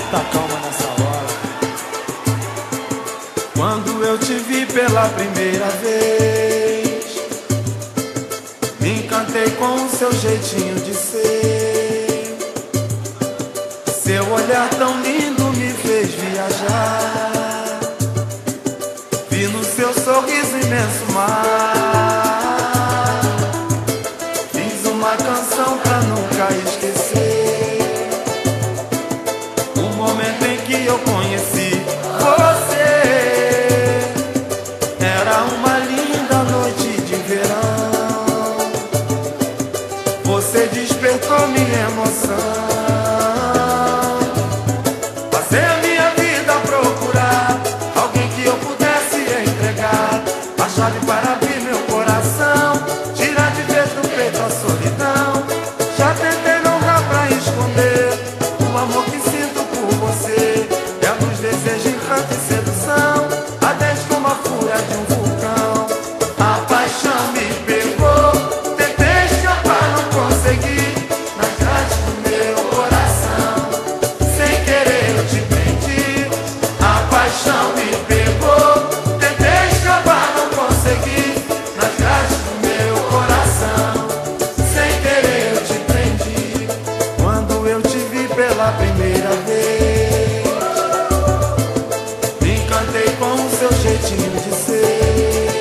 muita calma nessa hora. Quando eu te vi pela primeira vez, me encantei com o seu jeitinho de ser. Seu olhar tão lindo me fez viajar. Vi no seu sorriso imenso mar. Fiz uma canção pra nunca esquecer o momento em que eu conheci você. Era uma linda noite de verão. Você despertou minha emoção. Passei a minha vida a procurar alguém que eu pudesse entregar a chave para abrir meu coração, tirar de vez do peito a solidão. Já tentei, não dá pra esconder o amor que sinto por você. É a luz, desejo, encanto e sedução, ardente como a fúria de um vulcão. A paixão me pegou, tentei escapar, não consegui. Nas grades do meu coração, sem querer eu te prendi. A paixão me pegou, tentei escapar, não consegui. Nas grades do meu coração, sem querer eu te prendi. Quando eu te vi pela primeira vez, me encantei com o seu jeitinho de ser.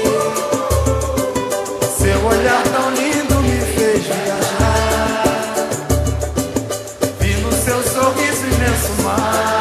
Seu olhar tão lindo me fez viajar. Vi no seu sorriso imenso mar.